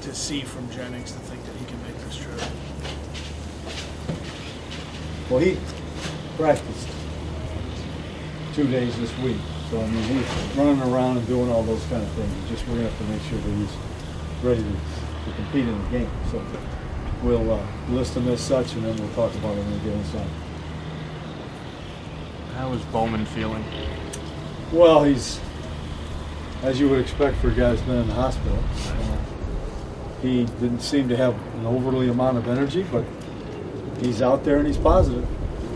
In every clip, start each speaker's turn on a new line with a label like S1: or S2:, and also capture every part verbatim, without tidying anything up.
S1: to see from Jennings to think that he can make this trip?
S2: Well, he practiced two days this week, so I mean he's running around and doing all those kind of things. It's just we're gonna have to make sure that he's ready to, to compete in the game. So we'll uh, list him as such, and then we'll talk about him when we get inside.
S3: How is Bowman feeling?
S2: Well, he's, as you would expect for a guy who's been in the hospital. Uh, he didn't seem to have an overly amount of energy, but he's out there and he's positive.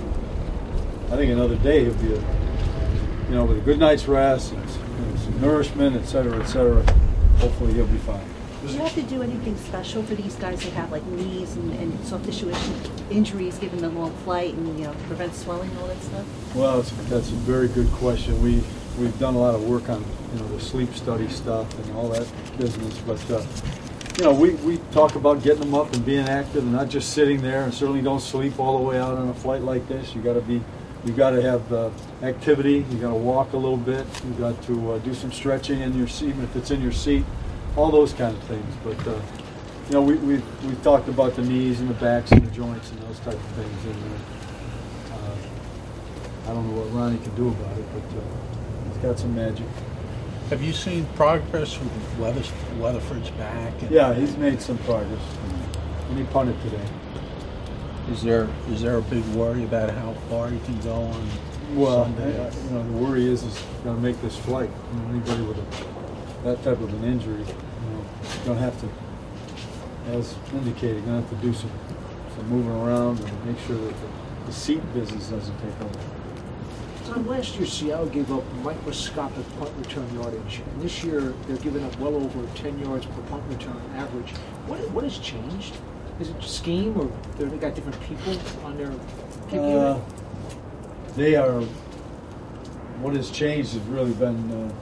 S2: I think another day he'll be, a, you know, with a good night's rest, and, and some nourishment, et cetera, et cetera. Hopefully he'll be fine.
S4: Do you have to do anything special for these guys that have like knees and, and soft tissue injuries, given the long flight, and you know, to prevent swelling and all that stuff?
S2: Well, it's, that's a very good question. We we've done a lot of work on you know the sleep study stuff and all that business, but uh, you know we we talk about getting them up and being active and not just sitting there. And certainly don't sleep all the way out on a flight like this. You got to be, you got to have uh, activity. You got to walk a little bit. You got to uh, do some stretching in your seat, even if it's in your seat. All those kind of things, but uh, you know, we we we talked about the knees and the backs and the joints and those type of things, and uh, uh, I don't know what Ronnie can do about it, but uh, he's got some magic.
S5: Have you seen progress with Weather, Weatherford's back? And
S2: yeah, he's made some progress, and he punted today.
S5: Is there is there a big worry about how far he can go on
S2: well,
S5: Sunday?
S2: I, you know, the worry is is going to make this flight. You know, anybody with a that type of an injury, you know, going to have to, as indicated, going to have to do some, some moving around and make sure that the, the seat business doesn't take over.
S6: Tom, last year Seattle gave up microscopic punt return yardage, and this year they're giving up well over ten yards per punt return average. What what has changed? Is it scheme, or they got different people on their kick
S2: uh,
S6: unit?
S2: They are. What has changed has really been. Uh,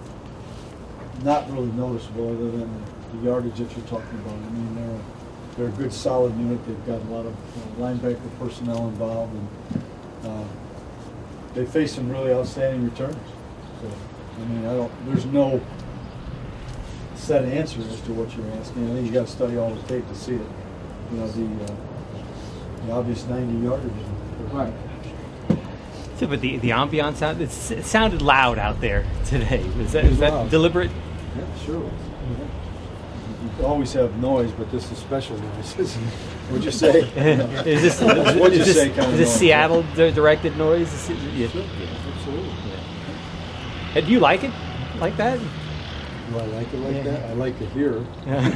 S2: Not really noticeable, other than the yardage that you're talking about. I mean, they're they're a good, solid unit. They've got a lot of uh, linebacker personnel involved, and uh, they face some really outstanding returns. So, I mean, I don't. There's no set answer as to what you're asking. I think you got to study all the tape to see it. You know, the uh, the obvious ninety yardage.
S6: Right.
S7: So, but the the ambiance out, it's, it sounded loud out there today. Was that, was that
S2: loud.
S7: deliberate?
S2: Yeah, sure. Yeah. You always have noise, but this is special noise. What'd you say?
S7: Is this,
S2: What'd you
S7: is this,
S2: say kind
S7: is
S2: of
S7: this
S2: noise?
S7: Seattle di- directed noise? Is it- yeah.
S2: Sure. Yeah, absolutely.
S7: Yeah. And do you like it like that?
S2: Do I like it like
S7: Yeah.
S2: that? I like to hear it.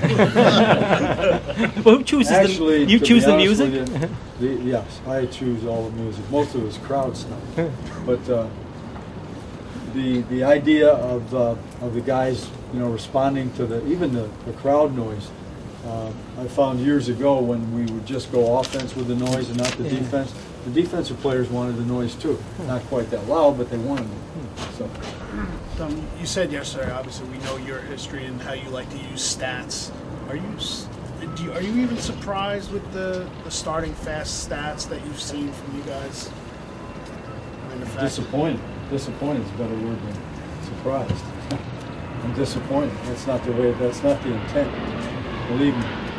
S7: Well, who chooses
S2: Actually,
S7: the you
S2: to
S7: choose
S2: be
S7: the
S2: honest
S7: music?
S2: with you, the, yes, I choose all the music. Most of it's crowd stuff, but uh, the the idea of uh, of the guys, you know, responding to the even the, the crowd noise. Uh, I found years ago when we would just go offense with the noise and not the
S7: Yeah.
S2: defense. The defensive players wanted the noise too. Not quite that loud, but they wanted it. So.
S1: Um, you said yesterday, obviously, we know your history and how you like to use stats. Are you, s- do you are you even surprised with the, the starting fast stats that you've seen from you guys? I mean, the fact
S2: Disappointed. Disappointed is a better word than surprised. I'm disappointed. That's not the way. That's not the intent. Believe me.